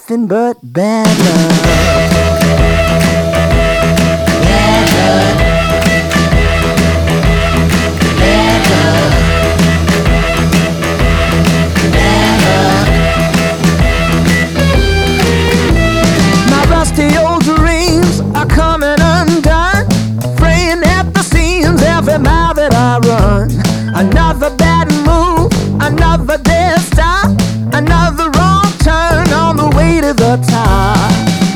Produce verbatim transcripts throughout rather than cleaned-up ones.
nothing but bad luck. Bad luck. Bad luck. Bad luck. My rusty old dreams are coming undone, fraying at the seams every mile that I run. Another bad move, another dead stop, another wrong turn on the way to the top.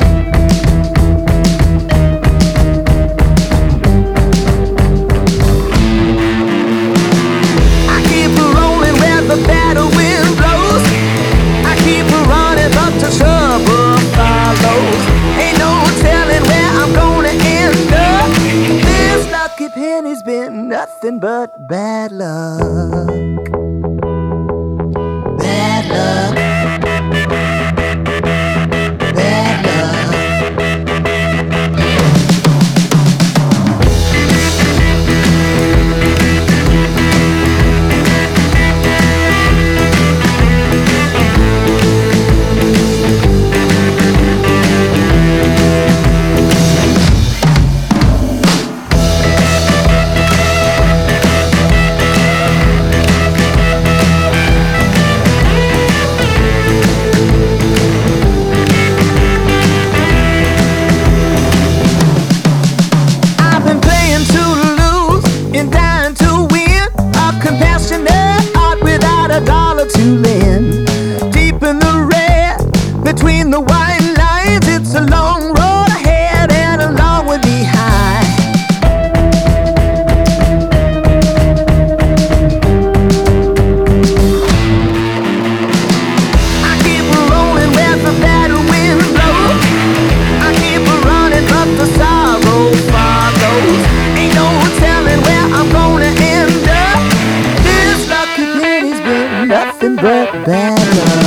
I keep rolling where the battle wind blows. I keep running but the trouble follows. Ain't no telling where I'm gonna end up. This lucky penny's been nothing but bad luck. Bad luck. Bad luck. To lend, deep in the red, between the white lines, it's a long road ahead and a long one behind. I keep rolling where the battle wind blows. I keep running but the sorrow follows. Ain't no telling where I'm gonna end up. This lucky penny's been nothing but bad luck.